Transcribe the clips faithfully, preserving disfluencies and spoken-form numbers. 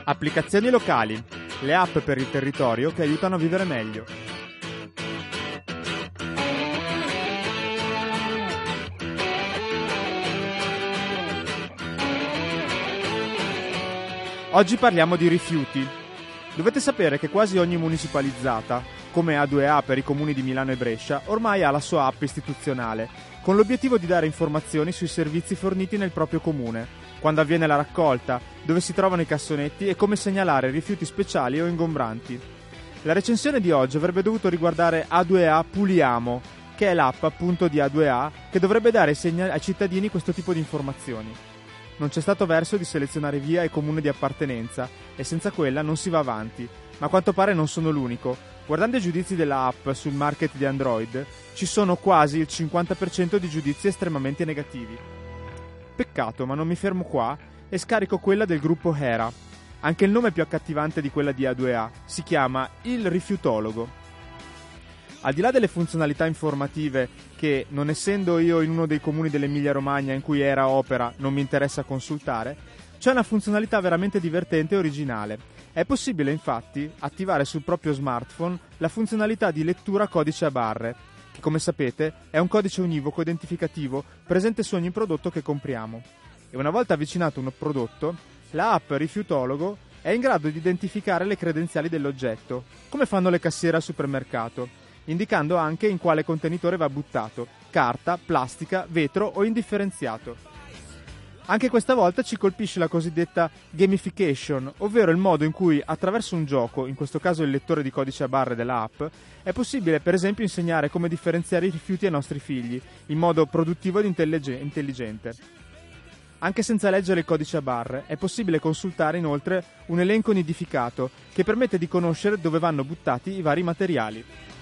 Applicazioni locali, le app per il territorio che aiutano a vivere meglio. Oggi parliamo di rifiuti. Dovete sapere che quasi ogni municipalizzata, come A due A per i comuni di Milano e Brescia, ormai ha la sua app istituzionale, con l'obiettivo di dare informazioni sui servizi forniti nel proprio comune, quando avviene la raccolta, dove si trovano i cassonetti e come segnalare rifiuti speciali o ingombranti. La recensione di oggi avrebbe dovuto riguardare A due A Puliamo, che è l'app appunto di A due A che dovrebbe dare ai, segna- ai cittadini questo tipo di informazioni. Non c'è stato verso di selezionare via e comune di appartenenza e senza quella non si va avanti, ma a quanto pare non sono l'unico. Guardando i giudizi della app sul market di Android, ci sono quasi il cinquanta per cento di giudizi estremamente negativi. Peccato, ma non mi fermo qua e scarico quella del gruppo Hera. Anche il nome è più accattivante di quella di A due A, si chiama Il Rifiutologo. Al di là delle funzionalità informative che, non essendo io in uno dei comuni dell'Emilia Romagna in cui Hera opera, non mi interessa consultare, c'è una funzionalità veramente divertente e originale. È possibile infatti attivare sul proprio smartphone la funzionalità di lettura codice a barre, che come sapete è un codice univoco identificativo presente su ogni prodotto che compriamo. E una volta avvicinato un prodotto, la app Rifiutologo è in grado di identificare le credenziali dell'oggetto, come fanno le cassiere al supermercato, indicando anche in quale contenitore va buttato: carta, plastica, vetro o indifferenziato. Anche questa volta ci colpisce la cosiddetta gamification, ovvero il modo in cui attraverso un gioco, in questo caso il lettore di codice a barre della app, è possibile per esempio insegnare come differenziare i rifiuti ai nostri figli, in modo produttivo ed intelligente. Anche senza leggere il codice a barre, è possibile consultare inoltre un elenco nidificato che permette di conoscere dove vanno buttati i vari materiali.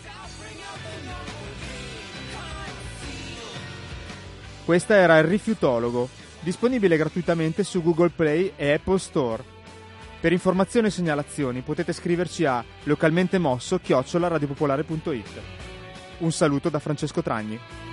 Questa era il Rifiutologo, disponibile gratuitamente su Google Play e Apple Store. Per informazioni e segnalazioni potete scriverci a localmentemosso chiocciola radiopopolare punto it. Un saluto da Francesco Tragni.